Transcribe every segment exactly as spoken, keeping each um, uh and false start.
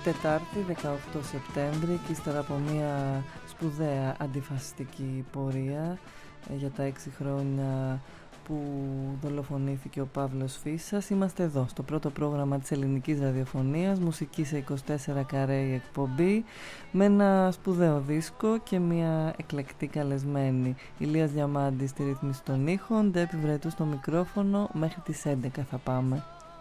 Τετάρτη δεκαοκτώ Σεπτέμβρη και ύστερα από μια σπουδαία αντιφασιστική πορεία για τα έξι χρόνια που δολοφονήθηκε ο Παύλος Φύσας, είμαστε εδώ στο πρώτο πρόγραμμα της ελληνικής ραδιοφωνίας, μουσική σε είκοσι τέσσερα καρέ η εκπομπή, με ένα σπουδαίο δίσκο και μια εκλεκτή καλεσμένη. Ηλίας Διαμάντης στη ρύθμιση των ήχων, Ντέπη Βρέτου στο μικρόφωνο. Μέχρι τις έντεκα θα πάμε.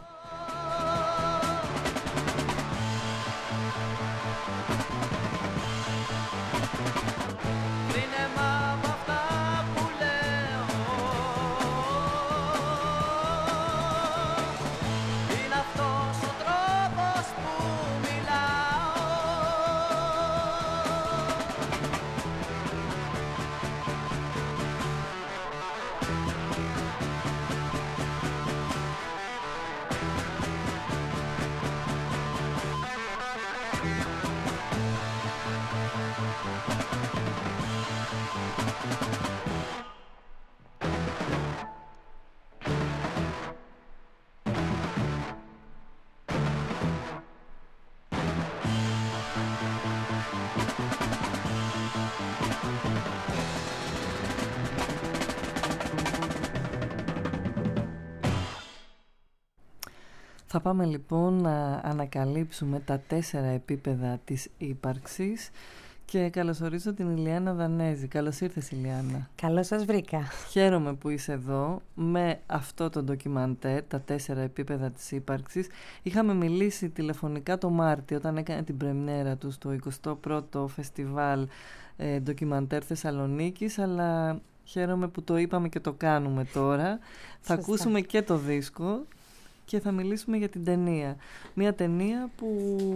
Θα πάμε λοιπόν να ανακαλύψουμε τα τέσσερα επίπεδα της ύπαρξης και καλωσορίζω την Ηλιάνα Δανέζη. Καλώς ήρθες, Ηλιάνα. Καλώς σας βρήκα. Χαίρομαι που είσαι εδώ με αυτό το ντοκιμαντέρ, τα τέσσερα επίπεδα της ύπαρξης. Είχαμε μιλήσει τηλεφωνικά το Μάρτιο όταν έκανε την πρεμιέρα του στο εικοστό πρώτο Φεστιβάλ ε, Ντοκιμαντέρ Θεσσαλονίκης, αλλά χαίρομαι που το είπαμε και το κάνουμε τώρα. Θα ακούσουμε και το δίσκο και θα μιλήσουμε για την ταινία. Μια ταινία που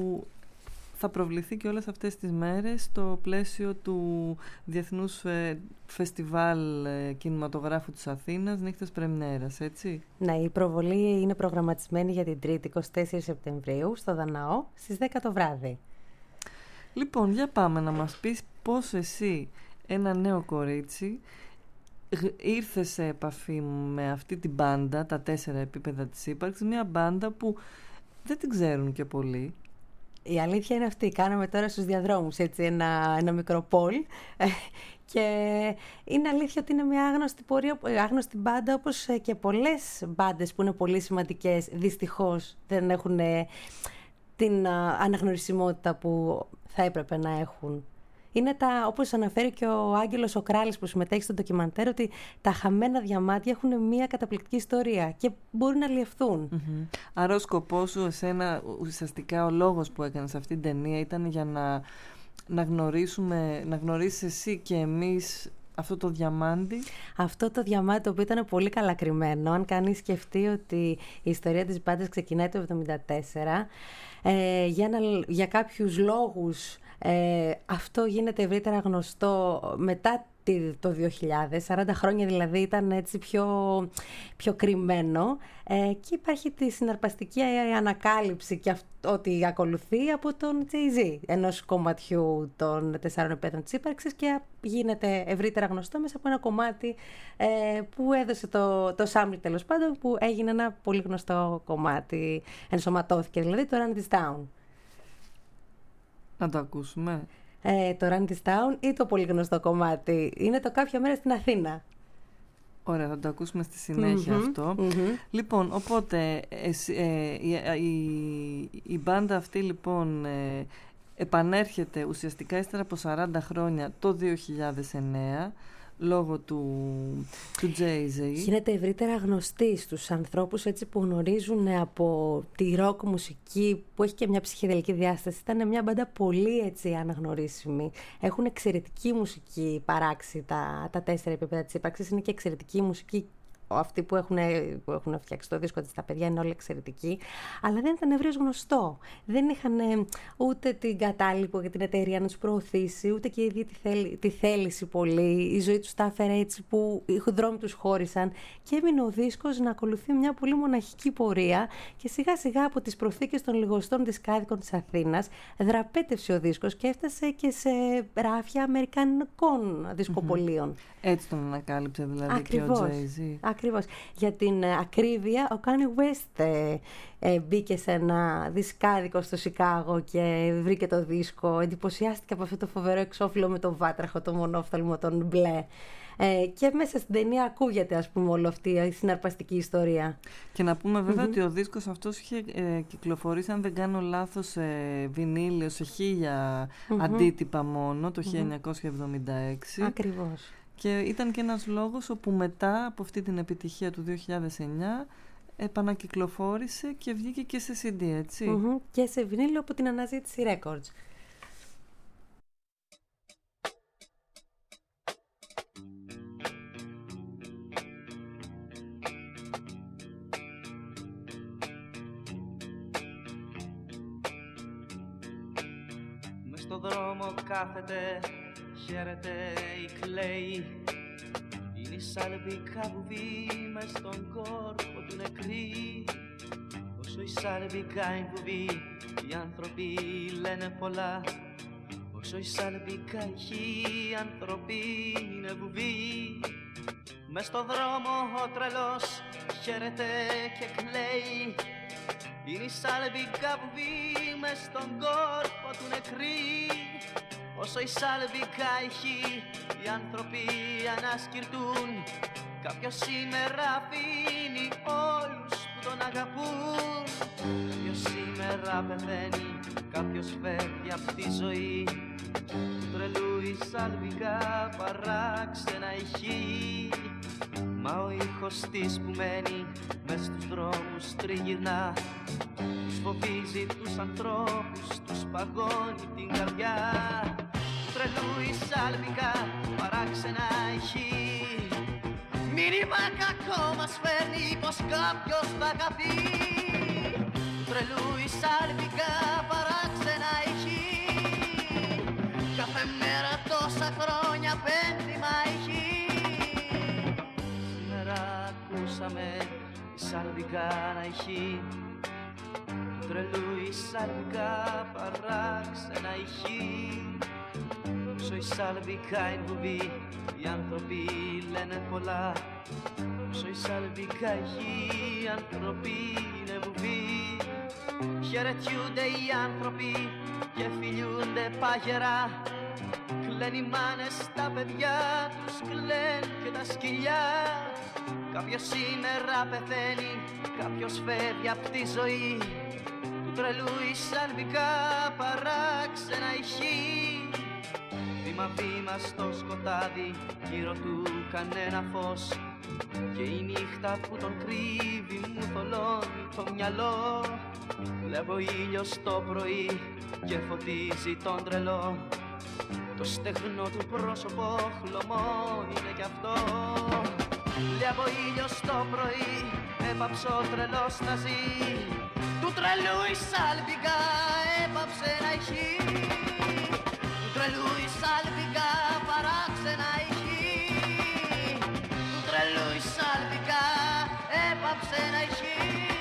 θα προβληθεί και όλες αυτές τις μέρες στο πλαίσιο του Διεθνούς Φεστιβάλ Κινηματογράφου της Αθήνας, Νύχτες Πρεμιέρας, έτσι. Ναι, η προβολή είναι προγραμματισμένη για την Τρίτη, εικοστή τέταρτη Σεπτεμβρίου, στο Δαναό, στις δέκα το βράδυ. Λοιπόν, για πάμε να μας πεις πώς εσύ, ένα νέο κορίτσι, ήρθε σε επαφή με αυτή την μπάντα, τα τέσσερα επίπεδα της ύπαρξης, μια μπάντα που δεν την ξέρουν και πολλοί. Η αλήθεια είναι αυτή. Κάναμε τώρα στους διαδρόμους έτσι, ένα, ένα μικρό πόλ και είναι αλήθεια ότι είναι μια άγνωστη πορεία, άγνωστη μπάντα, όπως και πολλές μπάντες που είναι πολύ σημαντικές, δυστυχώς δεν έχουν την αναγνωρισιμότητα που θα έπρεπε να έχουν. Είναι τα, όπως αναφέρει και ο Άγγελος ο Κράλης που συμμετέχει στο ντοκιμαντέρ, ότι τα χαμένα διαμάτια έχουν μια καταπληκτική ιστορία και μπορούν να αλλιευθούν. Mm-hmm. Άρα ο σκοπός σου, εσένα, ουσιαστικά ο λόγος που έκανες αυτή την ταινία ήταν για να, να γνωρίσουμε, να γνωρίσεις εσύ και εμείς αυτό το διαμάντι. Αυτό το διαμάντι το οποίο ήταν πολύ καλά κρυμμένο. Αν κανείς σκεφτεί ότι η ιστορία της μπάντας ξεκινάει το εβδομήντα τέσσερα, ε, για, ένα, για κάποιους λόγους Ε, αυτό γίνεται ευρύτερα γνωστό μετά το δύο χιλιάδες, σαράντα χρόνια δηλαδή ήταν έτσι πιο, πιο κρυμμένο ε, και υπάρχει τη συναρπαστική ανακάλυψη και αυτό, ότι ακολουθεί από τον Jay-Z, ενός κομματιού των τεσσάρων επίπεδων της ύπαρξης, και γίνεται ευρύτερα γνωστό μέσα από ένα κομμάτι ε, που έδωσε το, το sample, τέλος πάντων, που έγινε ένα πολύ γνωστό κομμάτι, ενσωματώθηκε δηλαδή, το Run This Town. Να το ακούσουμε. Ε, το Run This Town ή το πολύ γνωστό κομμάτι είναι το Κάποια Μέρα στην Αθήνα. Ωραία, θα το ακούσουμε στη συνέχεια mm-hmm, αυτό. Mm-hmm. Λοιπόν, οπότε ε, ε, η, η, η μπάντα αυτή λοιπόν ε, επανέρχεται ουσιαστικά ύστερα από σαράντα χρόνια το δύο χιλιάδες εννέα λόγω του, του Jay-Z. Γίνεται ευρύτερα γνωστή στους ανθρώπους έτσι που γνωρίζουν από τη ροκ μουσική που έχει και μια ψυχεδελική διάσταση. Ήταν μια μπάντα πολύ έτσι αναγνωρίσιμη. Έχουν εξαιρετική μουσική παράξει τα, τα τέσσερα επίπεδα της ύπαρξης. Είναι και εξαιρετική μουσική. Αυτοί που έχουν, που έχουν φτιάξει το δίσκο της, τα παιδιά είναι όλοι εξαιρετικοί, αλλά δεν ήταν ευρύως γνωστό. Δεν είχαν ούτε την κατάλοιπο για την εταιρεία να τους προωθήσει, ούτε και η ίδια τη, θέλ, τη θέληση πολύ. Η ζωή τους τα έφερε έτσι που οι δρόμοι τους χώρισαν και έμεινε ο δίσκος να ακολουθεί μια πολύ μοναχική πορεία και σιγά σιγά από τις προθήκες των λιγοστών δισκάδικων της Αθήνας δραπέτευσε ο δίσκος και έφτασε και σε ράφια αμερικανικών δισκοπολίων. Mm-hmm. Έτσι τον ανακάλυψε δηλαδή. Ακριβώς. Και ο Jay-Z. Ακριβώς. Για την ακρίβεια, ο Kanye West ε, ε, μπήκε σε ένα δισκάδικο στο Σικάγο και βρήκε το δίσκο. Εντυπωσιάστηκε από αυτό το φοβερό εξώφυλλο με τον βάτραχο, το μονόφθαλμο, τον μπλε. Ε, και μέσα στην ταινία ακούγεται, ας πούμε, όλη αυτή η συναρπαστική ιστορία. Και να πούμε βέβαια mm-hmm. ότι ο δίσκος αυτός είχε ε, κυκλοφορήσει, αν δεν κάνω λάθος, σε βινίλιο, σε χίλια mm-hmm. αντίτυπα μόνο, το mm-hmm. χίλια εννιακόσια εβδομήντα έξι. Ακριβώς. Και ήταν και ένας λόγος όπου μετά από αυτή την επιτυχία του δύο χιλιάδες εννιά επανακυκλοφόρησε και βγήκε και σε σι ντι, έτσι. Mm-hmm. Και σε βινίλιο από την Αναζήτηση Records. Στον δρόμο κάθεται, χαίρεται η κλαίει. Είναι η σαλπικά βουβή μες στον κόρπο του νεκρή. Όσο η σαλπικά η βουβή, οι άνθρωποι λένε πολλά. Όσο η σαλπικά ηχεί, οι άνθρωποι είναι βουβή. Μες στον δρόμο ο τρελός χαίρεται και κλαίει. Είναι η σαλπικά βουβή μες στον κόρπο του νεκρή. Όσο η σαλπικά ηχεί, οι άνθρωποι ανασκυρτούν. Κάποιος σήμερα αφήνει όλους που τον αγαπούν. Κάποιος σήμερα πεθαίνει, κάποιος φεύγει απ' τη ζωή. Του τρελού η σαλπικά παράξενα ηχεί. Μα ο ήχος της που μένει μες στους δρόμους τριγυρνά. Τους φοβίζει τους ανθρώπους, τους παγώνει την καρδιά. Του τρελού η σαλπικά παράξενα ηχεί. Μήνυμα κακό μας φέρνει πως κάποιος θα χαθεί. Του τρελού η σαλπικά παράξενα ηχεί. Κάθε μέρα τόσα χρόνια πένθυμα ηχεί. Σήμερα ακούσαμε η σαλπικά να ηχεί. Του τρελού η σαλπικά παράξενα ηχεί. Όσο η σαλπικά είναι βουβή, οι άνθρωποι λένε πολλά. Όσο η σαλπικά ηχεί, οι άνθρωποι είναι βουβή. Χαιρετιούνται οι άνθρωποι και φιλιούνται πάγερα. Κλαίνουν οι μάνες τα παιδιά τους, κλαίνουν και τα σκυλιά. Κάποιος σήμερα πεθαίνει, κάποιος φεύγει απ' τη ζωή. Του τρελού η σαλπικά παράξενα ηχεί. Βήμα-βήμα στο σκοτάδι, γύρω του κανένα φως. Και η νύχτα που τον κρύβει μου θολώνει το μυαλό. Βλέπω ήλιος το πρωί και φωτίζει τον τρελό. Το στεγνό του πρόσωπο χλωμό είναι κι αυτό. Βλέπω ήλιος το πρωί, έπαψε ο τρελός να ζει. Του τρελού η σαλπικά έπαψε να ηχεί. Του τρελού η σαλπικά παράξενα ηχεί. Του τρελού η σαλπικά έπαψε να ηχεί.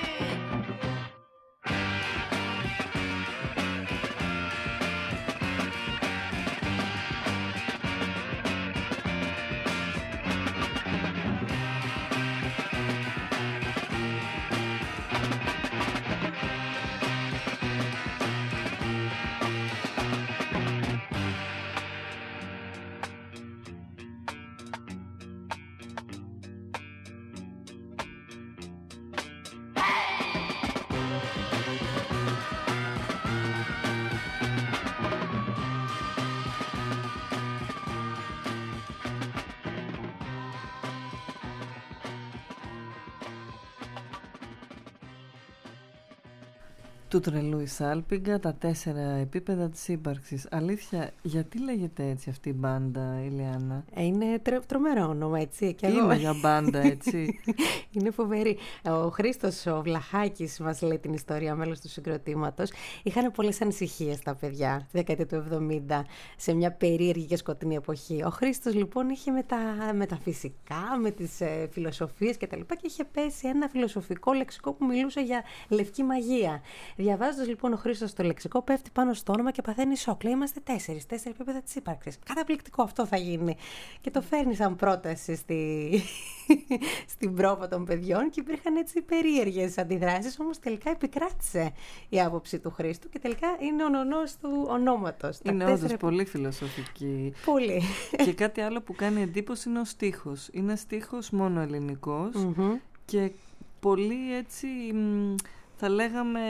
Του τρελού η σάλπιγγα, τα τέσσερα επίπεδα της ύπαρξης. Αλήθεια, γιατί λέγεται έτσι αυτή η μπάντα, Ηλιάνα? Είναι τρο, τρομερό όνομα, έτσι. Και είναι εγώ... για μπάντα, έτσι. Είναι φοβερή. Ο Χρήστος ο Βλαχάκης μας λέει την ιστορία, μέλος του συγκροτήματος. Είχαν πολλές ανησυχίες τα παιδιά, τη δεκαετία του εβδομήντα, σε μια περίεργη και σκοτεινή εποχή. Ο Χρήστος λοιπόν είχε με τα, με τα φυσικά, με τις ε, φιλοσοφίες κτλ. Και είχε πέσει ένα φιλοσοφικό λεξικό που μιλούσε για λευκή μαγεία. Διαβάζοντας λοιπόν ο Χρήστος το λεξικό, πέφτει πάνω στο όνομα και παθαίνει σοκ. Λέει: είμαστε τέσσερις, τέσσερα επίπεδα της ύπαρξης. Καταπληκτικό, αυτό θα γίνει. Και το φέρνει σαν πρόταση στη... στην πρόβα των παιδιών και υπήρχαν έτσι περίεργες αντιδράσεις. Όμως τελικά επικράτησε η άποψη του Χρήστου και τελικά είναι ο νονός του ονόματος. Είναι όντως τέσσερα... πολύ φιλοσοφική. Πολύ. Και κάτι άλλο που κάνει εντύπωση είναι ο στίχος. Είναι στίχος μόνο ελληνικός mm-hmm. και πολύ έτσι θα λέγαμε...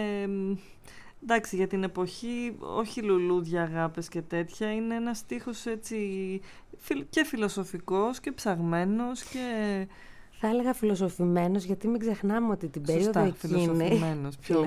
Εντάξει, για την εποχή, όχι λουλούδια, αγάπες και τέτοια, είναι ένας στίχος έτσι και φιλοσοφικός και ψαγμένος και... Θα έλεγα φιλοσοφημένος, γιατί μην ξεχνάμε ότι την περίοδο Σωστά, εκείνη... φιλοσοφημένος, πιο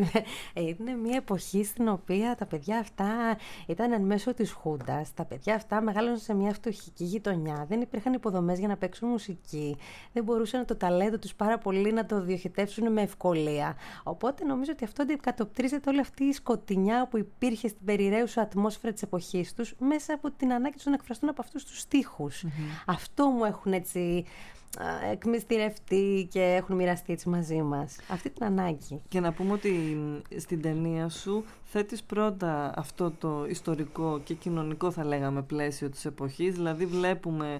είναι μια εποχή στην οποία τα παιδιά αυτά ήταν εν μέσω της Χούντας. Τα παιδιά αυτά μεγάλωσαν σε μια φτωχική γειτονιά. Δεν υπήρχαν υποδομές για να παίξουν μουσική. Δεν μπορούσαν το ταλέντο τους πάρα πολύ να το διοχετεύσουν με ευκολία. Οπότε νομίζω ότι αυτό αντικατοπτρίζεται όλη αυτή η σκοτεινιά που υπήρχε στην περιραίουσα ατμόσφαιρα της εποχής τους μέσα από την ανάγκη τους να εκφραστούν από αυτούς τους στίχους. Mm-hmm. Αυτό μου έχουν έτσι... εκμυστηρευτεί και έχουν μοιραστεί έτσι μαζί μας αυτή την ανάγκη. Και να πούμε ότι στην ταινία σου θέτεις πρώτα αυτό το ιστορικό και κοινωνικό, θα λέγαμε, πλαίσιο της εποχής. Δηλαδή βλέπουμε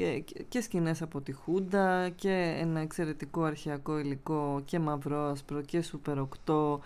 και σκηνές από τη Χούντα και ένα εξαιρετικό αρχαιακό υλικό και μαυρό-άσπρο και Σούπερ οκτώ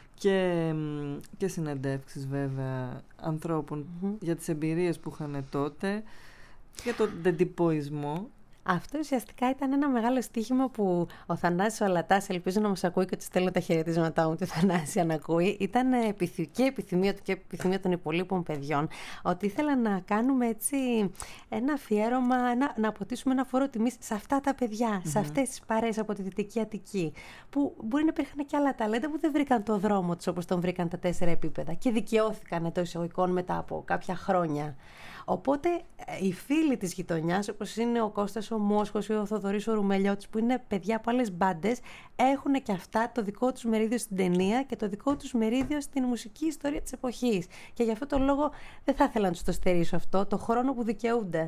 και, και συνεντεύξεις βέβαια ανθρώπων mm-hmm. για τις εμπειρίες που είχαν τότε, για τον ντεντιποϊσμό. Αυτό ουσιαστικά ήταν ένα μεγάλο στοίχημα που ο Θανάσης ο Αλατάς, ελπίζω να μας ακούει και ότι στέλνω τα χαιρετίσματά μου, και ο Θανάσης αν ακούει, ήταν και επιθυμία του και επιθυμία των υπολείπων παιδιών, ότι ήθελα να κάνουμε έτσι ένα αφιέρωμα, ένα, να αποτίσουμε ένα φόρο τιμής σε αυτά τα παιδιά, mm-hmm. σε αυτές τις παρέες από τη Δυτική Αττική, που μπορεί να υπήρχαν και άλλα ταλέντα που δεν βρήκαν το δρόμο τους όπως τον βρήκαν τα τέσσερα επίπεδα και δικαιώθηκαν εντός εισαγωγικών μετά από κάποια χρόνια. Οπότε οι φίλοι της γειτονιάς, όπως είναι ο Κώστας ο Μόσχος ή ο Θοδωρής ο Ρουμελιώτης, που είναι παιδιά από άλλες μπάντες, έχουν και αυτά το δικό τους μερίδιο στην ταινία και το δικό τους μερίδιο στην μουσική ιστορία της εποχής. Και γι' αυτό το λόγο δεν θα ήθελα να τους το στερήσω αυτό, το χρόνο που δικαιούνται.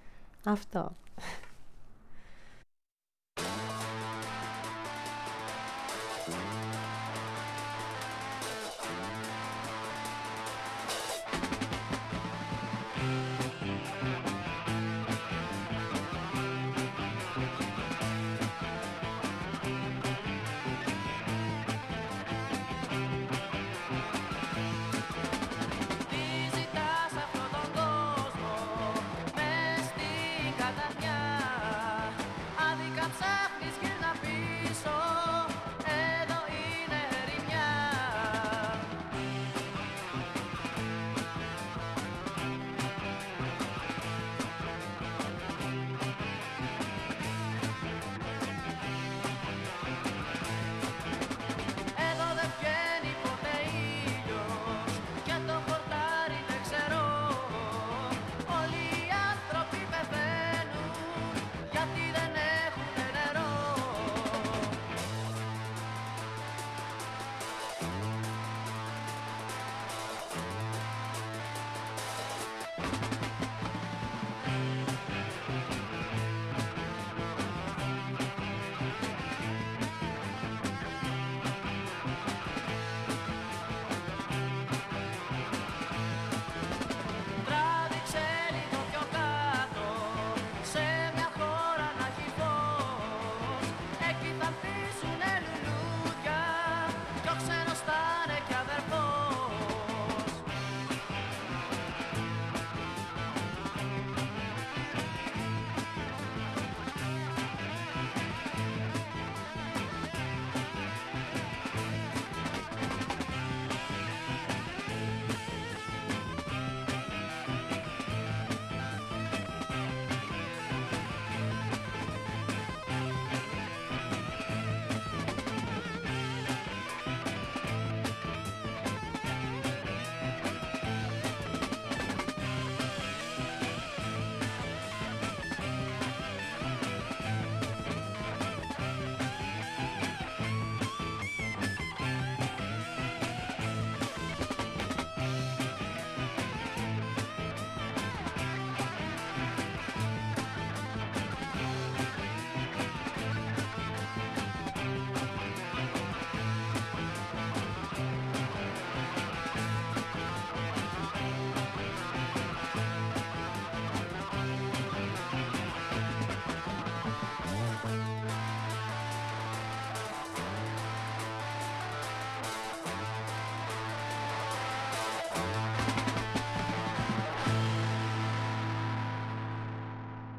Αυτό. Ζητάς αυτόν τον κόσμο μες στην καταχνιά.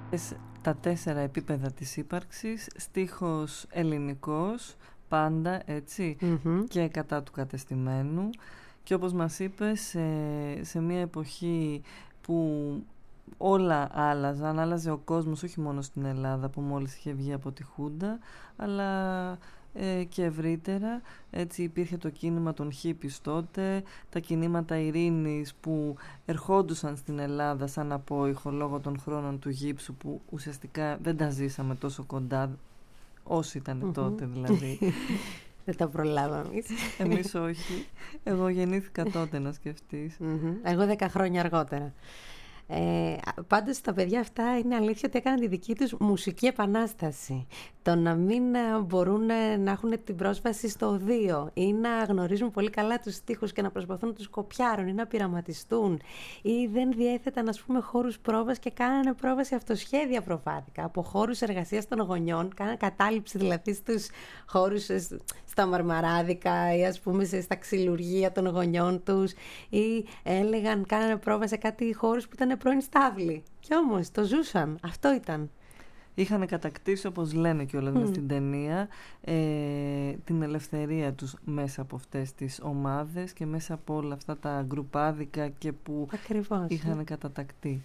Τα τέσσερα επίπεδα της ύπαρξης, στίχος ελληνικός, πάντα έτσι, mm-hmm. και κατά του κατεστημένου, και όπως μας είπες, σε, σε μια εποχή που όλα άλλαζαν, άλλαζε ο κόσμος, όχι μόνο στην Ελλάδα που μόλις είχε βγει από τη Χούντα, αλλά ε, και ευρύτερα. Έτσι υπήρχε το κίνημα των χίπης τότε, τα κινήματα ειρήνης που ερχόντουσαν στην Ελλάδα σαν απόϊχο λόγω των χρόνων του γύψου, που ουσιαστικά δεν τα ζήσαμε τόσο κοντά, όσοι ήταν mm-hmm. τότε δηλαδή. Δεν τα προλάβαμε εμείς. Εμείς όχι. Εγώ γεννήθηκα τότε, να σκεφτείς. Mm-hmm. Εγώ δέκα χρόνια αργότερα. Ε, πάντως τα παιδιά αυτά είναι αλήθεια ότι έκαναν τη δική τους μουσική επανάσταση. Το να μην μπορούν να έχουν την πρόσβαση στο οδείο ή να γνωρίζουν πολύ καλά τους στίχους και να προσπαθούν να τους κοπιάρουν ή να πειραματιστούν, ή δεν διέθεταν, ας πούμε, χώρους πρόβας και κάνανε πρόβα σε αυτοσχέδια προβάδικα από χώρους εργασίας των γονιών, κάνανε κατάληψη δηλαδή στους χώρους, στα μαρμαράδικα ή, ας πούμε, στα ξυλουργεία των γονιών τους, ή έλεγαν, κάνανε πρόβα σε κάτι χώρους που ήταν πρώην στάβλοι. Κι όμως το ζούσαν. Αυτό ήταν. Είχαν κατακτήσει, όπως λένε κιόλας mm. μες στην ταινία, ε, την ελευθερία τους μέσα από αυτές τις ομάδες και μέσα από όλα αυτά τα γκρουπάδικα και που Ακριβώς, είχαν ναι. κατατακτεί.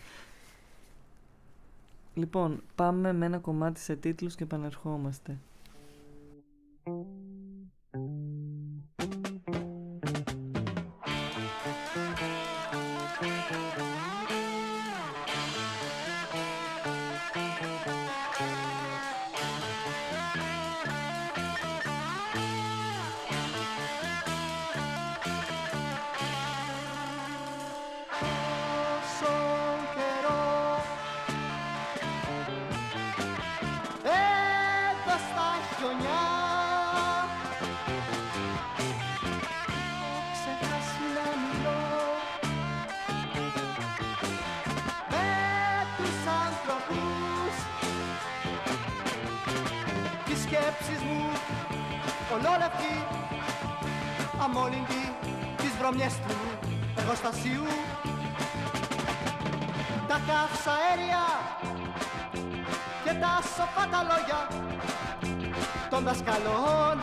Λοιπόν, πάμε με ένα κομμάτι σε τίτλους και επανερχόμαστε. Ολόλευκη, αμόλυντη τις βρωμιές του εργοστασίου, τα καύσα αέρια και τα σοφά τα λόγια των δασκαλών.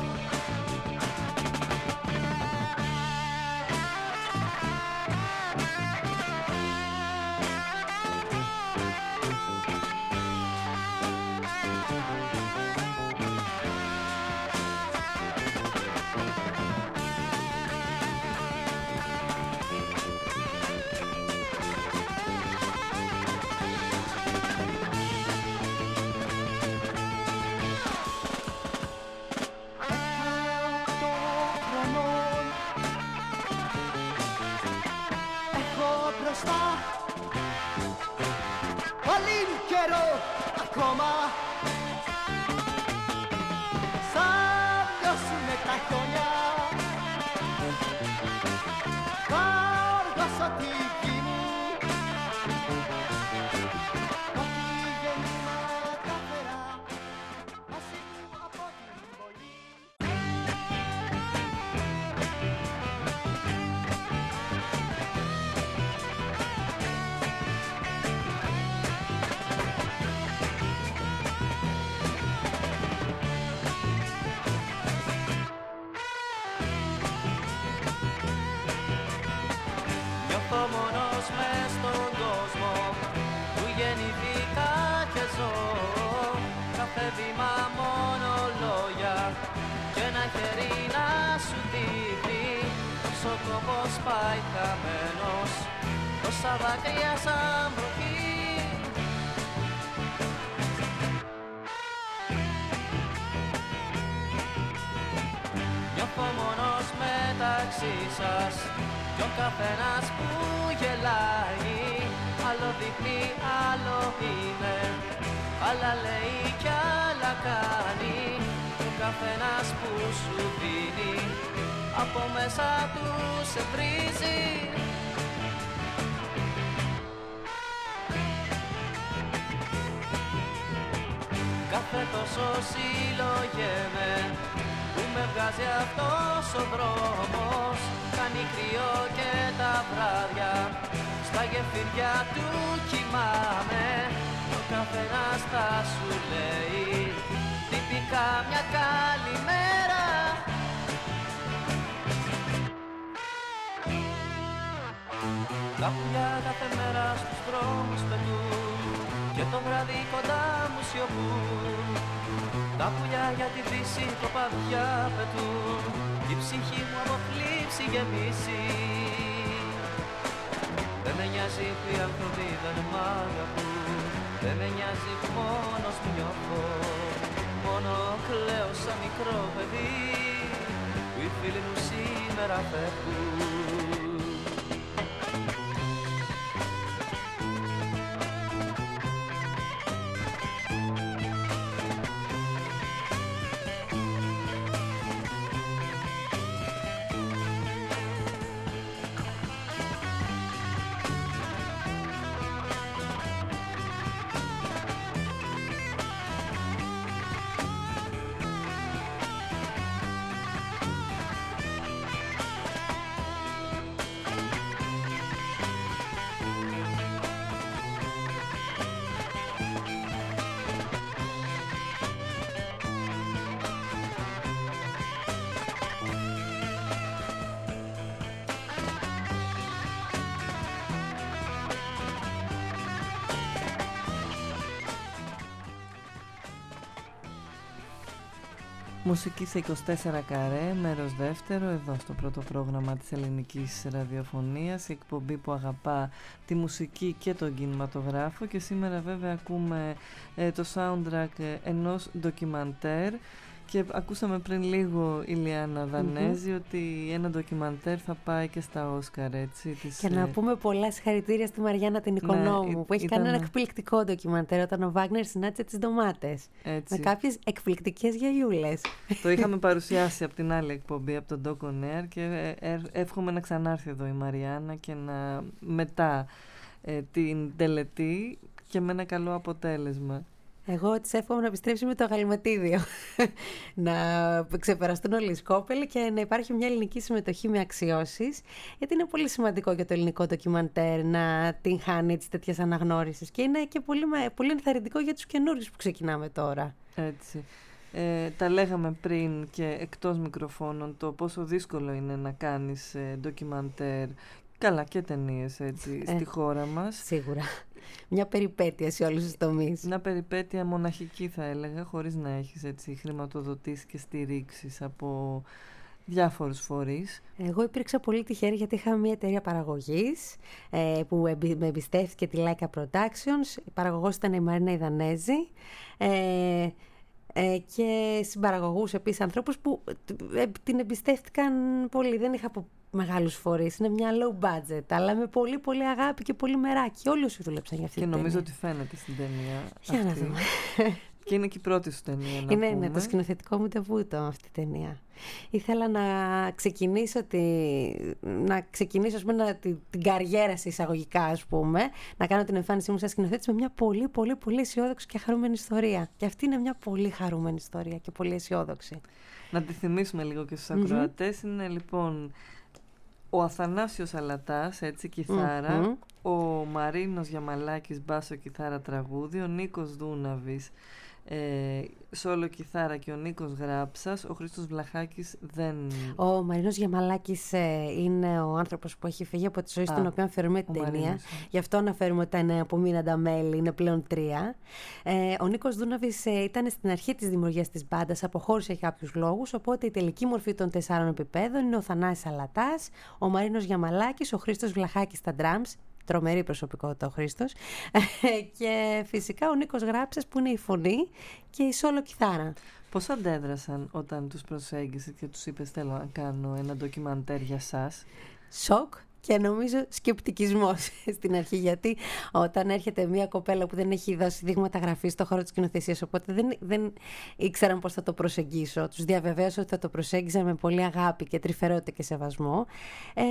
Δάκρυα σαν βροχή. Νιώθω μόνος μεταξύ σας κι ο καθένας που γελάει, άλλο δείχνει, άλλο είναι, άλλα λέει κι άλλα κάνει. Ο καθένας που σου δίνει από μέσα του σε βρίζει. Κάθε τόσο συλλογέμαι που με βγάζει αυτός ο δρόμος. Κάνει κρύο και τα βράδια στα γεφύρια του κοιμάμαι. Ο καθένας θα σου λέει τυπικά μια καλημέρα. Τα πουλιά κάθε μέρα στους δρόμους πετούν και το βράδυ κοντά μου σιωπούν. Τα πουλιά για τη δύση κοπαδιά πετούν κι η ψυχή μου από θλίψη γεμίσει. Δεν με νοιάζει που οι άνθρωποι δεν μ' αγαπούν, δεν με νοιάζει που μόνος μου νιώθω, μόνο κλαίω σαν μικρό παιδί που οι φίλοι μου σήμερα φεύγουν. Μουσική σε είκοσι τέσσερα καρέ, μέρος δεύτερο, εδώ στο πρώτο πρόγραμμα της ελληνικής ραδιοφωνίας, η εκπομπή που αγαπά τη μουσική και τον κινηματογράφο, και σήμερα βέβαια ακούμε ε, το soundtrack ενός ντοκιμαντέρ. Και ακούσαμε πριν λίγο, Ηλιάνα Δανέζη, mm-hmm. ότι ένα ντοκιμαντέρ θα πάει και στα Όσκαρ, έτσι. Της, και να πούμε πολλά συγχαρητήρια στη Μαριάννα την Οικονόμου, ναι, που έχει ήταν... κάνει ένα εκπληκτικό ντοκιμαντέρ όταν ο Βάγνερ συνάντησε τις ντομάτες. Έτσι. Με κάποιες εκπληκτικές γιαγιούλες. Το είχαμε παρουσιάσει από την άλλη εκπομπή, από τον Doc On Air, και εύχομαι να ξανάρθει εδώ η Μαριάννα και να μετά ε, την τελετή και με ένα καλό αποτέλεσμα. Εγώ της εύχομαι να επιστρέψει με το γαλματίδιο, να ξεπεραστούν όλοι οι σκόπελοι και να υπάρχει μια ελληνική συμμετοχή με αξιώσεις, γιατί είναι πολύ σημαντικό για το ελληνικό ντοκιμαντέρ να την χάνει έτσι τέτοιες αναγνώρισεις, και είναι και πολύ, πολύ ενθαρρυντικό για τους καινούριους που ξεκινάμε τώρα. Έτσι. Ε, τα λέγαμε πριν και εκτός μικροφώνων το πόσο δύσκολο είναι να κάνεις ε, ντοκιμαντέρ, καλά και ταινίες έτσι, ε, στη χώρα μας. Σίγουρα. Μια περιπέτεια σε όλους τους τομείς. Μια περιπέτεια μοναχική θα έλεγα, χωρίς να έχεις έτσι χρηματοδοτήσεις και στηρίξεις από διάφορους φορείς. Εγώ υπήρξα πολύ τυχερή γιατί είχα μια εταιρεία παραγωγής ε, που εμπι, με εμπιστεύτηκε, τη Laika Productions. Η παραγωγός ήταν η Μαρίνα Ιδανέζη. Ε, Ε, και συμπαραγωγούς επίσης, ανθρώπους που ε, την εμπιστεύτηκαν πολύ. Δεν είχα από μεγάλους φορείς, είναι μια low budget, αλλά με πολύ πολύ αγάπη και πολύ μεράκι. Όλοι όσοι δούλεψαν για αυτή και την ταινία. Και νομίζω ότι φαίνεται στην ταινία Για αυτή. να δούμε. Και είναι και η πρώτη σου ταινία, να είναι, πούμε. Είναι το σκηνοθετικό μου τεβούτο αυτή η ταινία. Ήθελα να ξεκινήσω, τη, να ξεκινήσω ας πούμε, να, την, την καριέρα σε εισαγωγικά, ας πούμε, να κάνω την εμφάνισή μου σαν σκηνοθέτης με μια πολύ πολύ πολύ αισιόδοξη και χαρούμενη ιστορία. Και αυτή είναι μια πολύ χαρούμενη ιστορία και πολύ αισιόδοξη. Να τη θυμίσουμε λίγο και στους ακροατές. Mm-hmm. Είναι λοιπόν ο Αθανάσιος Αλατάς, έτσι, κιθάρα, mm-hmm. ο Μαρίνος Γιαμαλάκης, μπάσο, κιθάρα, τραγούδι, ο Νίκος Δούναβης, ε, σόλο κιθάρα, και ο Νίκος Γράψας. Ο Χρήστος Βλαχάκης δεν... Ο Μαρίνος Γιαμαλάκης ε, είναι ο άνθρωπος που έχει φύγει από τη ζωή, στην οποία αφαιρούμε την ταινία. Μαρίνος. Γι' αυτό αναφέρουμε ότι τα είναι απομείναντα μέλη, είναι πλέον τρία. Ε, ο Νίκος Δούναβης ε, ήταν στην αρχή της δημιουργίας της μπάντας, αποχώρησε για κάποιους λόγους, οπότε η τελική μορφή των τεσσάρων επιπέδων είναι ο Θανάσης Αλατάς, ο Μαρίνος Γιαμαλάκης, ο Χρήστος Βλαχάκης στα drums. Τρομερή προσωπικότητα ο Χρήστος. Και φυσικά ο Νίκος Γράψας που είναι η φωνή και η σόλο κιθάρα. Πώς αντέδρασαν όταν τους προσέγγισες και τους είπες θέλω να κάνω ένα ντοκιμαντέρ για σας? Σοκ και νομίζω σκεπτικισμός στην αρχή, γιατί όταν έρχεται μια κοπέλα που δεν έχει δώσει δείγματα γραφής στον χώρο της σκηνοθεσίας, οπότε δεν, δεν ήξεραν πώς θα το προσεγγίσω. Τους διαβεβαίωσα ότι θα το προσέγγιζα με πολύ αγάπη και τρυφερότητα και σεβασμό. Ε,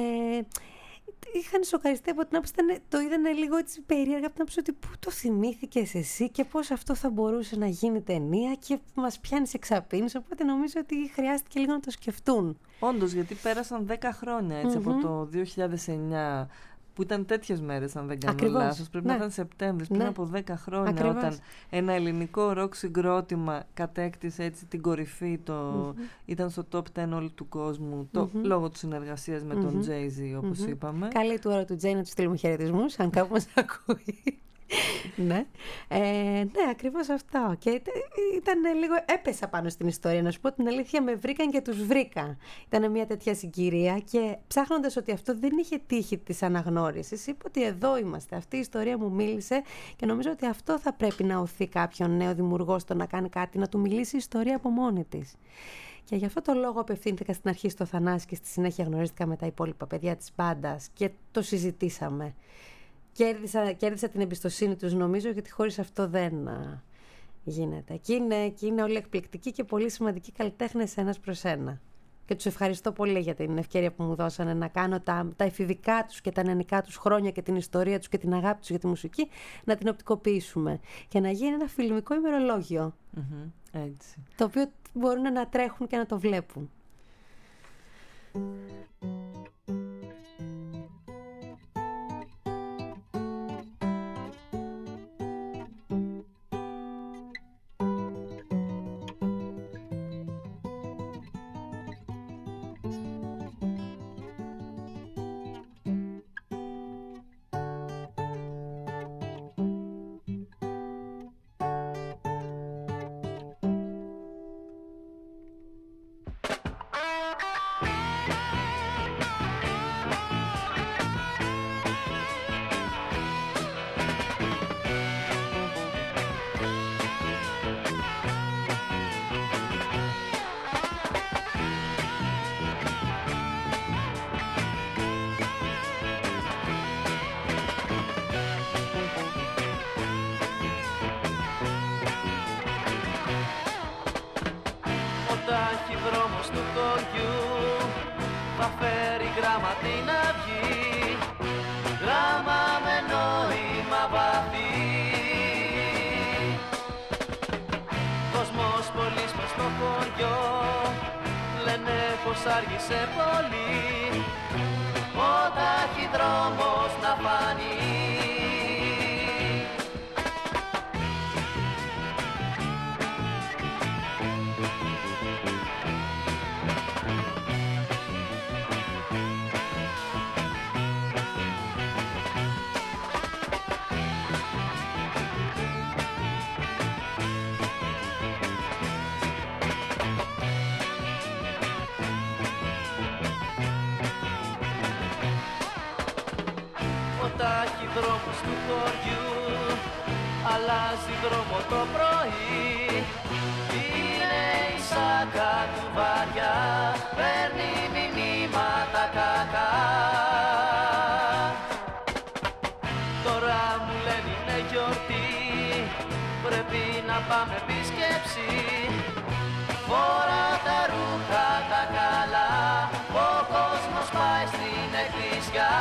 Είχαν σοκαριστεί από την άποψη, το είδανε λίγο έτσι περίεργα από την άποψη ότι πού το θυμήθηκες εσύ και πώς αυτό θα μπορούσε να γίνει ταινία και μας πιάνεις εξαπίνεις, οπότε νομίζω ότι χρειάστηκε λίγο να το σκεφτούν. Όντως, γιατί πέρασαν δέκα χρόνια έτσι, mm-hmm. από το δύο χιλιάδες εννιά που ήταν τέτοιες μέρες, αν δεν κάνω Ακριβώς. λάθος. Πρέπει Ναι. να ήταν Σεπτέμβρης, πριν Ναι. από δέκα χρόνια, Ακριβώς. όταν ένα ελληνικό ροκ συγκρότημα κατέκτησε έτσι την κορυφή, το... Mm-hmm. ήταν στο top δέκα όλου του κόσμου, το... Mm-hmm. λόγω της συνεργασίας με Mm-hmm. τον Jay-Z, όπως Mm-hmm. είπαμε. Καλή του ώρα του Τζέι να του στείλουμε χαιρετισμούς, αν κάπου μας ακούει. Ναι, ε, ναι, ακριβώς αυτό. Και ήταν λίγο, έπεσα πάνω στην ιστορία, να σου πω την αλήθεια, με βρήκαν και τους βρήκα. Ήταν μια τέτοια συγκυρία και ψάχνοντας ότι αυτό δεν είχε τύχει της αναγνώρισης, είπα ότι εδώ είμαστε, αυτή η ιστορία μου μίλησε και νομίζω ότι αυτό θα πρέπει να οθεί κάποιον νέο δημιουργό στο να κάνει κάτι, να του μιλήσει η ιστορία από μόνη της. Και γι' αυτό το λόγο απευθύνθηκα στην αρχή στο Θανάση και στη συνέχεια γνωρίστηκα με τα υπόλοιπα παιδιά της μπάντας και το συζητήσαμε. Κέρδισα, κέρδισα την εμπιστοσύνη τους, νομίζω, γιατί χωρίς αυτό δεν α, γίνεται. Και είναι, και είναι όλοι εκπληκτικοί και πολύ σημαντικοί καλλιτέχνες ένας προς ένα. Και τους ευχαριστώ πολύ για την ευκαιρία που μου δώσανε να κάνω τα, τα εφηβικά τους και τα νεανικά τους χρόνια και την ιστορία τους και την αγάπη τους για τη μουσική, να την οπτικοποιήσουμε και να γίνει ένα φιλμικό ημερολόγιο. Mm-hmm. Έτσι. Το οποίο μπορούν να τρέχουν και να το βλέπουν. ταχυδρόμος του χωριού θα φέρει γράμμα την αυγή, γράμμα με νόημα βαθύ. Κόσμος πολύς μες στο χωριό λένε πως άργησε πολύ ο ταχυδρόμος να φανεί. Ταχυδρόμος του χωριού αλλάζει δρόμο το πρωί, είναι η σάκα του βαριά, παίρνει μηνύματα κακά. Τώρα μου λένε είναι γιορτή, πρέπει να πάμε επίσκεψη, φορά τα ρούχα τα καλά, ο κόσμος πάει στην εκκλησιά.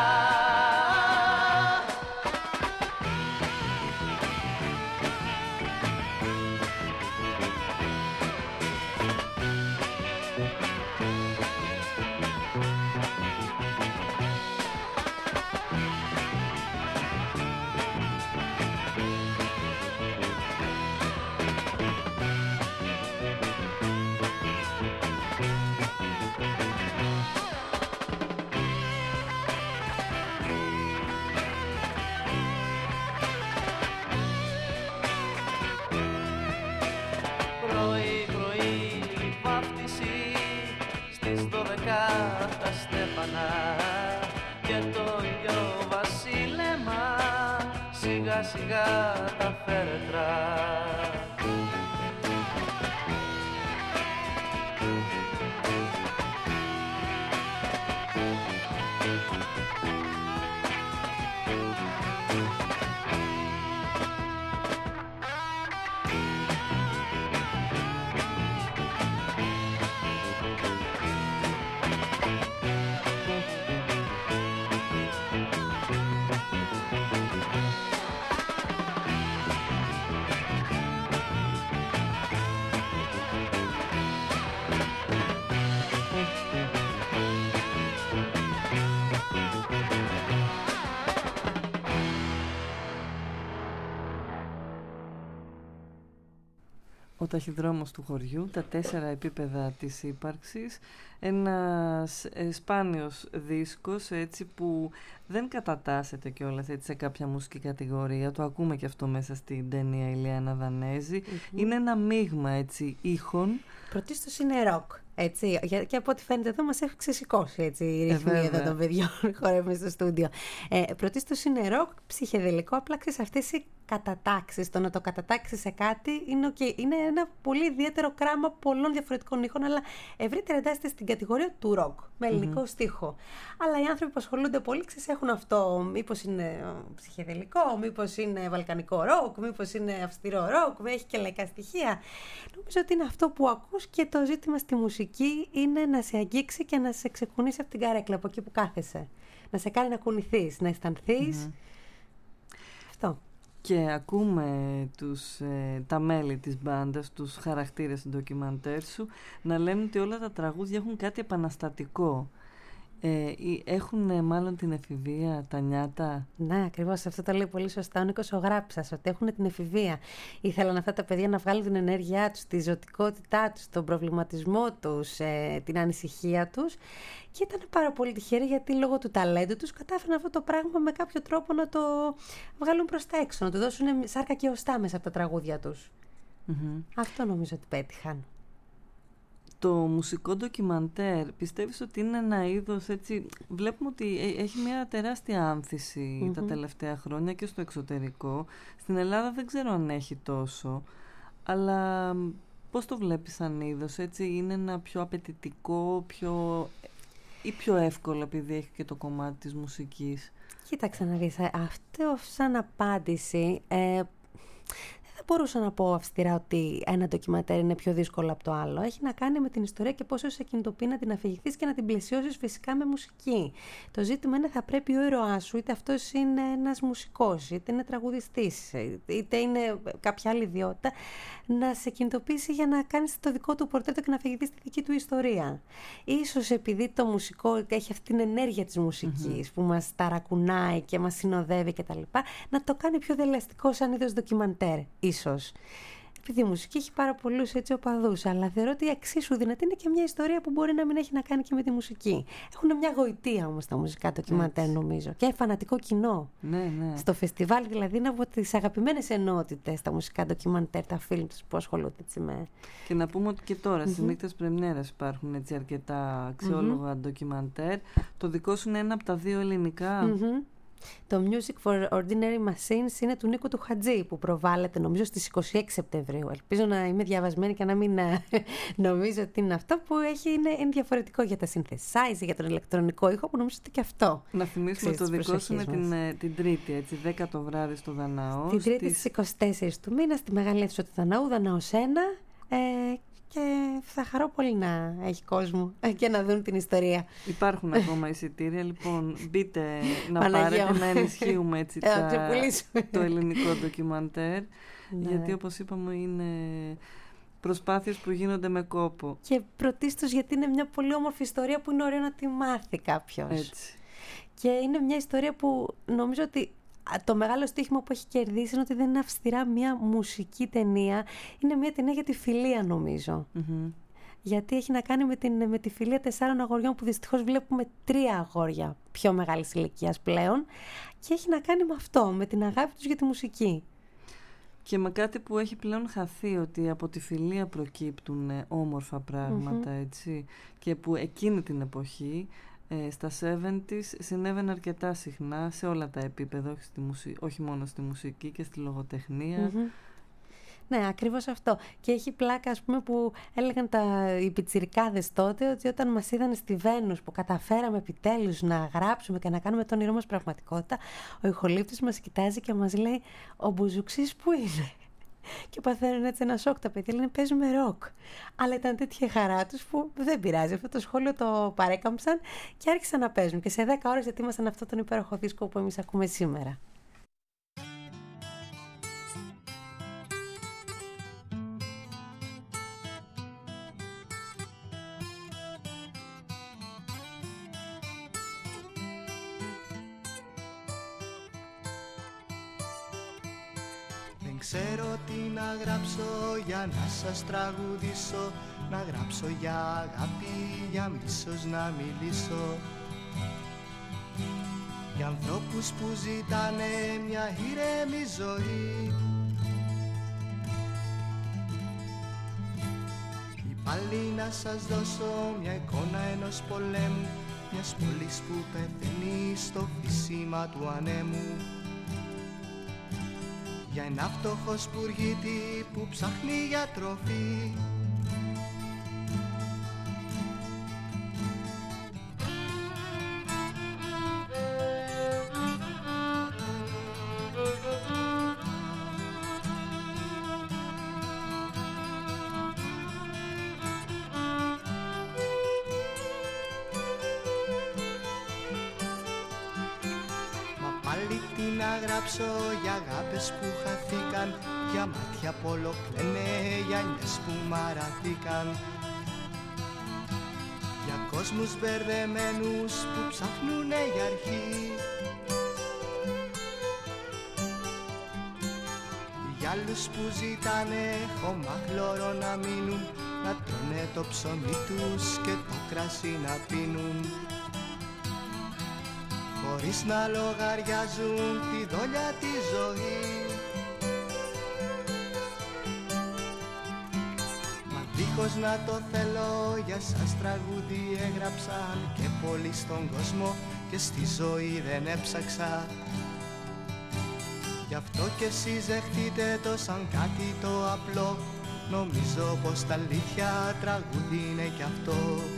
Τα στέφανα και το ήλιο βασίλεμα, σιγά σιγά τα φέρετρα. Ο ταχυδρόμος του χωριού, τα τέσσερα επίπεδα της ύπαρξης, ένας ε, σπάνιος δίσκος έτσι που δεν κατατάσσεται κιόλας έτσι σε κάποια μουσική κατηγορία, το ακούμε και αυτό μέσα στην ταινία Ηλιάνα Δανέζη, mm-hmm. είναι ένα μείγμα έτσι ήχων. Πρωτίστως είναι ροκ, έτσι, και από ό,τι φαίνεται εδώ μας έχει ξεσηκώσει έτσι, η ρυθμή ε, εδώ των παιδιών, χορεύουμε στο στούντιο. Ε, πρωτίστως είναι ροκ, ψυχεδελικό, απλά ξέρεις αυτές οι κατατάξεις, το να το κατατάξεις σε κάτι είναι, okay. είναι ένα πολύ ιδιαίτερο κράμα πολλών διαφορετικών ήχων, αλλά ευρύτερα εντάσσεται στην κατηγορία του ροκ, με ελληνικό mm-hmm. στίχο. Αλλά οι άνθρωποι που ασχολούνται πολύ, ξέρεις, έχουν αυτό, μήπως είναι ψυχεδελικό, μήπως είναι βαλκανικό ροκ, μήπως είναι αυστηρό ροκ, έχει και λαϊκά στοιχεία. Νομίζω ότι είναι αυτό που ακούς και το ζήτημα στη μουσική είναι να σε αγγίξει και να σε ξεκουνήσει από την καρέκλα, από εκεί που κάθεσαι. Να σε κάνει να κουνηθείς, να αισθανθείς. Mm-hmm. Αυτό. Και ακούμε τους, ε, τα μέλη της μπάντας, τους χαρακτήρες του ντοκιμαντέρ σου, να λένε ότι όλα τα τραγούδια έχουν κάτι επαναστατικό. Ε, έχουν ε, μάλλον την εφηβεία, τα νιάτα. Ναι, ακριβώς. Αυτό το λέει πολύ σωστά ο Νίκος ο Γράψας, ότι έχουν την εφηβεία. Ήθελαν αυτά τα παιδιά να βγάλουν την ενέργειά τους, τη ζωτικότητά τους, τον προβληματισμό τους, ε, την ανησυχία τους. Και ήταν πάρα πολύ τυχεροί γιατί λόγω του ταλέντου τους κατάφεραν αυτό το πράγμα με κάποιο τρόπο να το βγάλουν προς τα έξω, να του δώσουν σάρκα και οστά μέσα από τα τραγούδια τους. Mm-hmm. Αυτό νομίζω ότι πέτυχαν. Το μουσικό ντοκιμαντέρ πιστεύεις ότι είναι ένα είδος έτσι, βλέπουμε ότι έχει μια τεράστια άνθηση mm-hmm. τα τελευταία χρόνια και στο εξωτερικό. Στην Ελλάδα δεν ξέρω αν έχει τόσο, αλλά πώς το βλέπεις σαν είδος, έτσι, είναι ένα πιο απαιτητικό, πιο ή πιο εύκολο επειδή έχει και το κομμάτι της μουσικής? Κοίταξε να δεις, αυτό σαν απάντηση... Ε, δεν μπορούσα να πω αυστηρά ότι ένα ντοκιμαντέρ είναι πιο δύσκολο από το άλλο. Έχει να κάνει με την ιστορία και πόσο σε κινητοποιεί να την αφηγηθείς και να την πλαισιώσεις φυσικά με μουσική. Το ζήτημα είναι θα πρέπει ο ήρωάς σου, είτε αυτός είναι ένας μουσικός, είτε είναι τραγουδιστής, είτε είναι κάποια άλλη ιδιότητα, να σε κινητοποιήσει για να κάνεις το δικό του πορτρέτο και να αφηγηθείς τη δική του ιστορία. Ίσως επειδή το μουσικό έχει αυτή την ενέργεια της μουσικής mm-hmm. που μας ταρακουνάει και μας συνοδεύει κτλ., να το κάνει πιο δελεαστικό σαν είδος ντοκιμαντέρ. Ίσως. Επειδή η μουσική έχει πάρα πολλούς έτσι οπαδούς, αλλά θεωρώ ότι εξίσου δυνατή είναι και μια ιστορία που μπορεί να μην έχει να κάνει και με τη μουσική. Έχουν μια γοητεία όμως τα μουσικά ντοκιμαντέρ, νομίζω. Και φανατικό κοινό. Ναι, ναι. Στο φεστιβάλ, δηλαδή, είναι από τις αγαπημένες ενότητες τα μουσικά ντοκιμαντέρ, τα φιλμ που ασχολούνται έτσι με. Και να πούμε ότι και τώρα mm-hmm. στις νύχτες πρεμιέρας υπάρχουν έτσι αρκετά αξιόλογα mm-hmm. ντοκιμαντέρ. Το δικό σου είναι ένα από τα δύο ελληνικά. Mm-hmm. Το Music for Ordinary Machines είναι του Νίκου του Χατζή που προβάλλεται νομίζω στις είκοσι έξι Σεπτεμβρίου. Ελπίζω να είμαι διαβασμένη και να μην νομίζω ότι είναι αυτό που έχει, είναι, είναι διαφορετικό για τα synthesizer, για τον ηλεκτρονικό ήχο που νομίζω ότι και αυτό. Να θυμίσουμε το δικό σου είναι την, την Τρίτη, έτσι, δέκα το βράδυ στο Δαναό. Την Τρίτη στις είκοσι τέσσερις του μήνα στη Μεγάλη Αίθουσα του Δαναού, Δαναός ένα. Ε, και θα χαρώ πολύ να έχει κόσμο και να δουν την ιστορία. Υπάρχουν ακόμα εισιτήρια, λοιπόν μπείτε να πάρετε, να ενισχύουμε έτσι τα, το ελληνικό ντοκιμαντέρ, ναι. Γιατί όπως είπαμε είναι προσπάθειες που γίνονται με κόπο. Και πρωτίστως γιατί είναι μια πολύ όμορφη ιστορία που είναι ωραίο να τη μάθει κάποιος. Έτσι. Και είναι μια ιστορία που νομίζω ότι το μεγάλο στοίχημα που έχει κερδίσει είναι ότι δεν είναι αυστηρά μια μουσική ταινία. Είναι μια ταινία για τη φιλία, νομίζω. Mm-hmm. Γιατί έχει να κάνει με, την, με τη φιλία τεσσάρων αγοριών που δυστυχώς βλέπουμε τρία αγόρια πιο μεγάλης ηλικίας πλέον. Και έχει να κάνει με αυτό, με την αγάπη τους για τη μουσική. Και με κάτι που έχει πλέον χαθεί, ότι από τη φιλία προκύπτουν όμορφα πράγματα, mm-hmm. έτσι. Και που εκείνη την εποχή... στα εβδομήντα συνέβαινε αρκετά συχνά σε όλα τα επίπεδα, όχι, στη μουσική, όχι μόνο στη μουσική και στη λογοτεχνία. Mm-hmm. Ναι, ακριβώς αυτό. Και έχει πλάκα, ας πούμε, που έλεγαν τα, οι πιτσιρικάδες τότε ότι όταν μας είδαν στη Βένους που καταφέραμε επιτέλους να γράψουμε και να κάνουμε τον όνειρό μας πραγματικότητα, ο ηχολήπτης μας κοιτάζει και μας λέει «Ο Μπουζουξής που είναι?» Και παθαίνουν έτσι ένα σοκ τα παιδιά, λένε παίζουμε ροκ. Αλλά ήταν τέτοια χαρά τους που δεν πειράζει. Αυτό το σχόλιο το παρέκαμψαν και άρχισαν να παίζουν. Και σε δέκα ώρες ετοίμασαν αυτό τον υπέροχο δίσκο που εμείς ακούμε σήμερα. ξέρω τι να γράψω για να σας τραγουδήσω, να γράψω για αγάπη, για μίσος να μιλήσω, για ανθρώπους που ζητάνε μια ήρεμη ζωή. Ή πάλι να σας δώσω μια εικόνα ενός πολέμου, μιας πόλης που πεθαίνει στο φύσιμα του ανέμου, για ένα φτωχό σπουργίτη που ψάχνει για τροφή. Για αγάπες που χαθήκαν, για μάτια που όλο κλαίνε, για νιές που μαραθήκαν, για κόσμους μπερδεμένους που ψάχνουνε για αρχή, για άλλους που ζητάνε χώμα χλώρο να μείνουν, να τρώνε το ψωμί τους και το κρασί να πίνουν, χωρίς να λογαριάζουν τη δόλια τη ζωή. Μα δίχως να το θέλω, για σας τραγούδι έγραψαν, και πολύ στον κόσμο και στη ζωή δεν έψαξα. Γι' αυτό κι εσείς δεχτείτε το σαν κάτι το απλό, νομίζω πως τα αλήθεια τραγούδι είναι κι αυτό.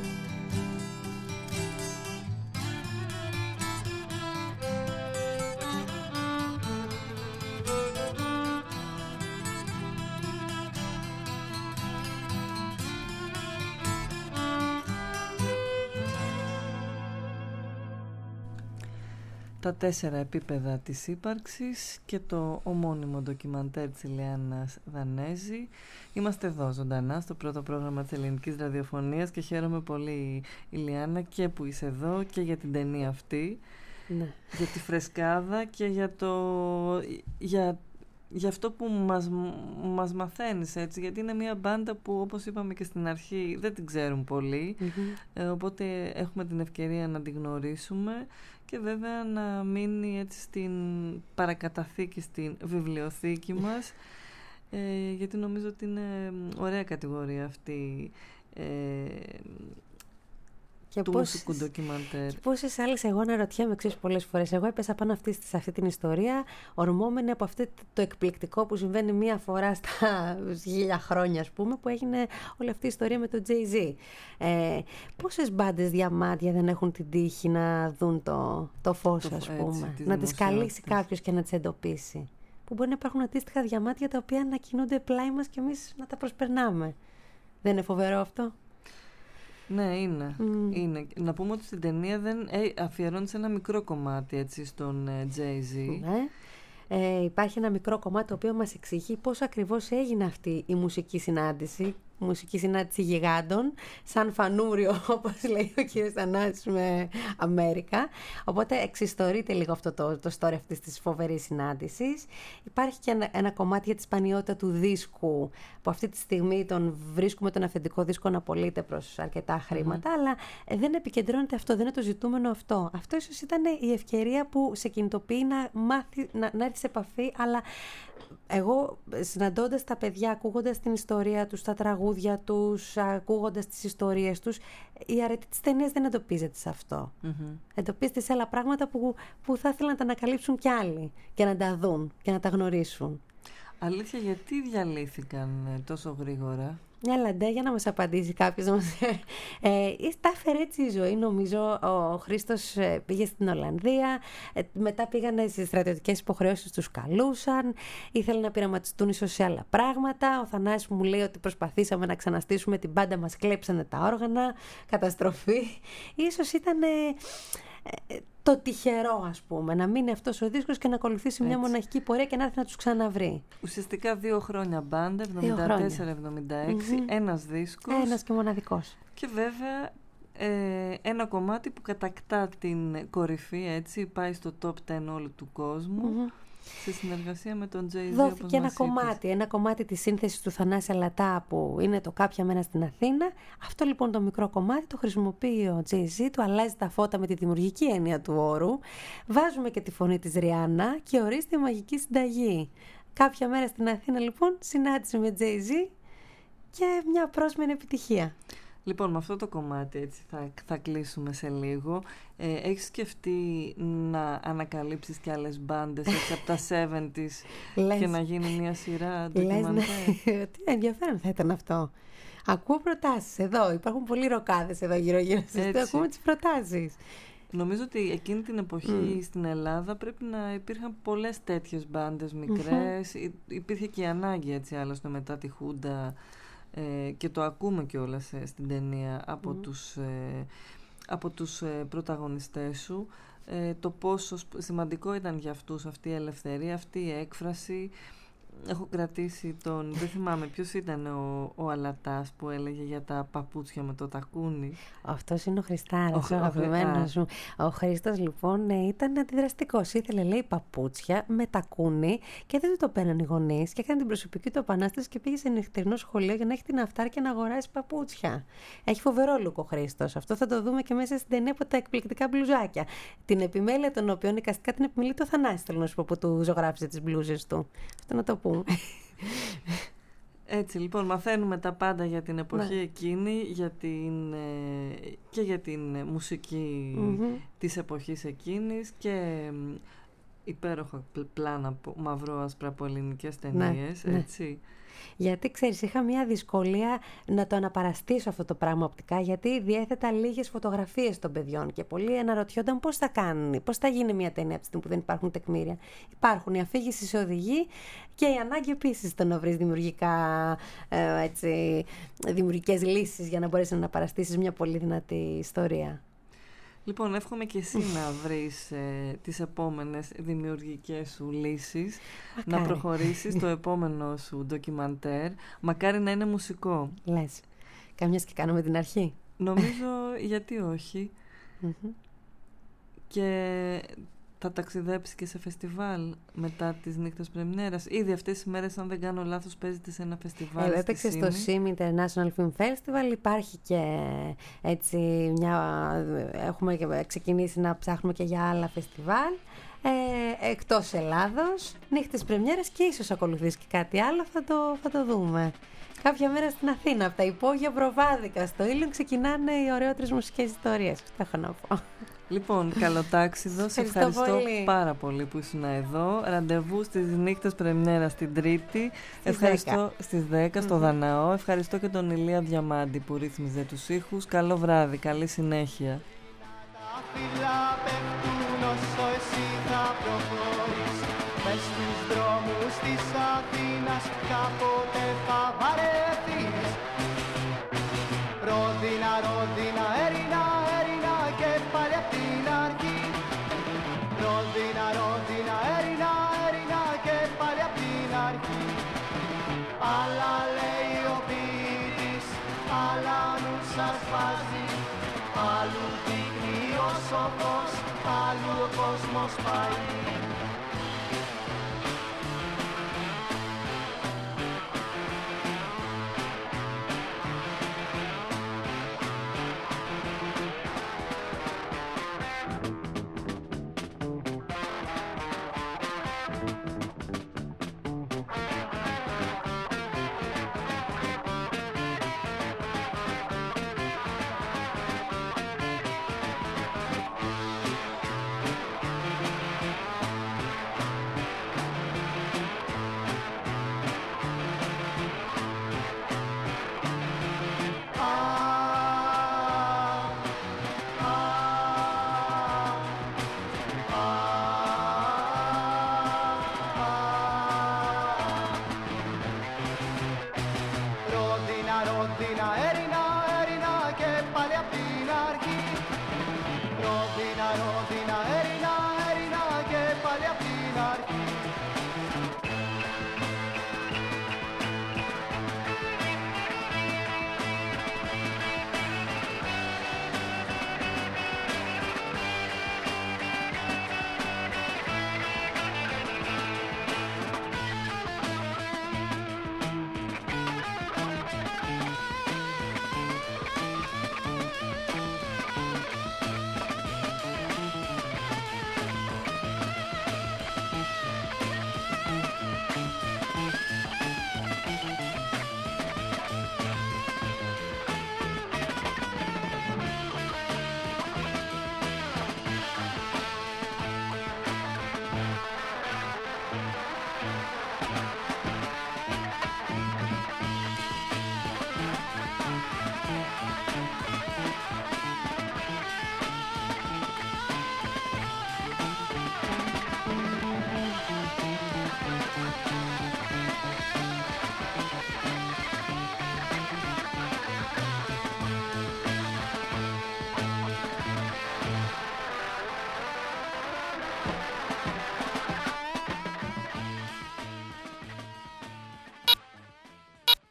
Τα τέσσερα επίπεδα της ύπαρξης και το ομώνυμο ντοκιμαντέρ της Ηλιάννας Δανέζη. Είμαστε εδώ ζωντανά στο πρώτο πρόγραμμα της ελληνικής ραδιοφωνίας και χαίρομαι πολύ, Ηλιάννα, και που είσαι εδώ και για την ταινία αυτή, ναι, για τη φρεσκάδα και για, το, για, για αυτό που μας, μας μαθαίνεις, έτσι, γιατί είναι μια μπάντα που, όπως είπαμε και στην αρχή, δεν την ξέρουν πολύ, mm-hmm. ε, οπότε έχουμε την ευκαιρία να την γνωρίσουμε και βέβαια να μείνει έτσι στην παρακαταθήκη, στην βιβλιοθήκη μας, ε, γιατί νομίζω ότι είναι ωραία κατηγορία αυτή ε, και του πόσες, μουσικού ντοκιμαντέρ. Και πόσες άλλες, εγώ αναρωτιέμαι εξής πολλές φορές. Εγώ έπεσα πάνω αυτή, σε αυτή την ιστορία, ορμόμενη από αυτό το εκπληκτικό που συμβαίνει μία φορά στα χίλια χρόνια, ας πούμε, που έγινε όλη αυτή η ιστορία με τον Jay-Z. Ε, πόσες μπάντες διαμάτια δεν έχουν την τύχη να δουν το, το φως, το, ας πούμε, έτσι, να τις καλύψει κάποιος και να τις εντοπίσει. Που μπορεί να υπάρχουν αντίστοιχα διαμάτια τα οποία να κινούνται πλάι μας και εμείς να τα προσπερνάμε. Δεν είναι φοβερό αυτό? Ναι, είναι. Mm. είναι. Να πούμε ότι στην ταινία δεν ε, αφιερώνει σε ένα μικρό κομμάτι, έτσι, στον ε, Jay-Z. Ναι. Ε, υπάρχει ένα μικρό κομμάτι το οποίο μας εξηγεί πώς ακριβώς έγινε αυτή η μουσική συνάντηση, μουσική συνάντηση γιγάντων, σαν φανούριο, όπως λέει ο κύριος Θανάσης με Αμέρικα. Οπότε εξιστορείται λίγο αυτό το, το story αυτής της φοβερής συνάντησης. Υπάρχει και ένα, ένα κομμάτι για τη σπανιότητα του δίσκου, που αυτή τη στιγμή τον βρίσκουμε τον αφεντικό δίσκο να πωλείται προς αρκετά χρήματα, mm. αλλά ε, δεν επικεντρώνεται αυτό, δεν είναι το ζητούμενο αυτό. Αυτό ίσως ήταν η ευκαιρία που σε κινητοποιεί να, μάθει, να, να έρθει σε επαφή, αλλά εγώ συναντώντας τα παιδιά, ακούγοντας την ιστορία τους, τα τραγούδια τους, ακούγοντας τις ιστορίες τους, η αρετή της ταινίας δεν εντοπίζεται σε αυτό. Mm-hmm. Εντοπίζεται σε άλλα πράγματα που, που θα ήθελαν να τα ανακαλύψουν κι άλλοι και να τα δουν και να τα γνωρίσουν. Αλήθεια, γιατί διαλύθηκαν τόσο γρήγορα? Μια λαντέ, για να μας απαντήσει κάποιος. Ε, τα έφερε έτσι η ζωή, νομίζω. Ο Χρήστος πήγε στην Ολλανδία, ε, μετά πήγανε στις στρατιωτικές υποχρεώσεις, τους καλούσαν, ήθελαν να πειραματιστούν ίσως σε άλλα πράγματα. Ο Θανάσης μου λέει ότι προσπαθήσαμε να ξαναστήσουμε την μπάντα, μας κλέψανε τα όργανα, καταστροφή. Ίσως ήταν... Ε, ε, το τυχερό, ας πούμε, να μείνει αυτός ο δίσκος και να ακολουθήσει έτσι μια μοναχική πορεία και να έρθει να τους ξαναβρει. Ουσιαστικά δύο χρόνια μπάντα, εβδομήντα τέσσερα εβδομήντα έξι, mm-hmm. ένας δίσκος. Ένας και μοναδικός. Και βέβαια ε, ένα κομμάτι που κατακτά την κορυφή, έτσι, πάει στο top δέκα όλου του κόσμου. Mm-hmm. Σε συνεργασία με τον Jay-Z. Δόθηκε ένα κομμάτι, ένα κομμάτι της σύνθεσης του Θανάση Αλατά που είναι το «Κάποια μέρα στην Αθήνα». Αυτό λοιπόν το μικρό κομμάτι το χρησιμοποιεί ο Jay-Z, του αλλάζει τα φώτα με τη δημιουργική έννοια του όρου. Βάζουμε και τη φωνή της Ριάννα και ορίστε η μαγική συνταγή. «Κάποια μέρα στην Αθήνα» λοιπόν, συνάντηση με Jay-Z και μια πρόσμενη επιτυχία. Λοιπόν, με αυτό το κομμάτι έτσι θα, θα κλείσουμε σε λίγο. Ε, έχεις σκεφτεί να ανακαλύψεις και άλλες μπάντες έτσι από τα εβδομήντα και να γίνει μια σειρά ντοκιμαντέρ? Ναι. Τι ενδιαφέρον θα ήταν αυτό. Ακούω προτάσεις εδώ. Υπάρχουν πολλοί ροκάδες εδώ γύρω-γύρω σας. Ακούμε τις προτάσεις. Νομίζω ότι εκείνη την εποχή mm. στην Ελλάδα πρέπει να υπήρχαν πολλές τέτοιες μπάντες μικρές. Mm-hmm. Υπήρχε και η ανάγκη έτσι άλλωστε μετά τη Χούντα. Ε, και το ακούμε κιόλας ε, στην ταινία από mm. τους, ε, από τους ε, πρωταγωνιστές σου, ε, το πόσο σημαντικό ήταν για αυτούς αυτή η ελευθερία, αυτή η έκφραση. Έχω κρατήσει τον, δεν θυμάμαι ποιος ήταν ο, ο Αλατάς που έλεγε για τα παπούτσια με το τακούνι. Αυτός είναι ο Χριστάρας, ο, ο αγαπημένος μου. Ο Χρήστος λοιπόν ήταν αντιδραστικός. Ήθελε, λέει, παπούτσια με τακούνι και δεν του το παίρναν οι γονείς και έκανε την προσωπική του επανάσταση και πήγε σε νυχτερινό σχολείο για να έχει την αυτάρκεια να αγοράσει παπούτσια. Έχει φοβερό λουκ ο Χρήστος. Αυτό θα το δούμε και μέσα στην ταινία από τα εκπληκτικά μπλουζάκια. Την επιμέλεια των οποίων εικαστικά την επιμελεί το Θανάση, θέλω να σου πω, που του ζωγράφιζε τις μπλούζες του. Αυτό να το πούμε. Έτσι λοιπόν μαθαίνουμε τα πάντα για την εποχή ναι. εκείνη, για την, και για την μουσική mm-hmm. της εποχής εκείνης και υπέροχα πλάνα μαυρό-άσπρα από ελληνικές ταινίες, ναι, έτσι. Ναι. Γιατί ξέρεις, είχα μια δυσκολία να το αναπαραστήσω αυτό το πράγμα οπτικά, γιατί διέθετα λίγες φωτογραφίες των παιδιών και πολλοί αναρωτιόνταν πώς θα κάνει, πώς θα γίνει μια ταινία από τη στιγμή που δεν υπάρχουν τεκμήρια. Υπάρχουν, η αφήγηση σε οδηγεί και η ανάγκη επίσης το να βρεις δημιουργικά, ε, έτσι, δημιουργικές λύσεις για να μπορέσεις να αναπαραστήσεις μια πολύ δυνατή ιστορία. Λοιπόν, εύχομαι και εσύ να βρεις ε, τις επόμενες δημιουργικές σου λύσεις, μακάρι. Να προχωρήσεις το επόμενο σου ντοκιμαντέρ, μακάρι να είναι μουσικό. Λες, καμιάς και κάνουμε την αρχή. Νομίζω, γιατί όχι. Mm-hmm. Και θα ταξιδέψει και σε φεστιβάλ μετά τις νύχτες πρεμιέρας. Ήδη αυτές τις μέρες, αν δεν κάνω λάθος, παίζεται σε ένα φεστιβάλ. Ε, έπαιξε στο σιμ International Film Festival. Υπάρχει και έτσι μια... Έχουμε ξεκινήσει να ψάχνουμε και για άλλα φεστιβάλ. Ε, εκτός Ελλάδος, νύχτες πρεμιέρας και ίσως ακολουθήσει και κάτι άλλο, θα το, θα το δούμε. Κάποια μέρα στην Αθήνα, από τα υπόγεια προβάδικα στο Ήλιον, ξεκινάνε οι ωραιότερες μουσικές ιστορίες. Αυτό έχω να πω. Λοιπόν, καλό τάξιδο. Σε ευχαριστώ πολύ. πάρα πολύ που ήσουν εδώ. Ραντεβού στις νύχτες πρεμιέρας την Τρίτη. Στις ευχαριστώ δέκα. Στις δέκα στο mm-hmm. Δαναό. Ευχαριστώ και τον Ηλία Διαμάντη που ρύθμιζε τους ήχους. Καλό βράδυ, καλή συνέχεια. Μες στους δρόμους της Αθήνας κάποτε θα βαρεθείς. Ρόδινα, ρόδινα, Έρινα, Έρινα και πάλι απ' την αρχή. Ρόδινα, ρόδινα, Έρινα, Έρινα και πάλι απ' την αρχή. Άλλα λέει ο ποιητής, άλλα νου σας βάζει. Άλλου δείχνει ο σοφός, άλλου ο κόσμος πάει.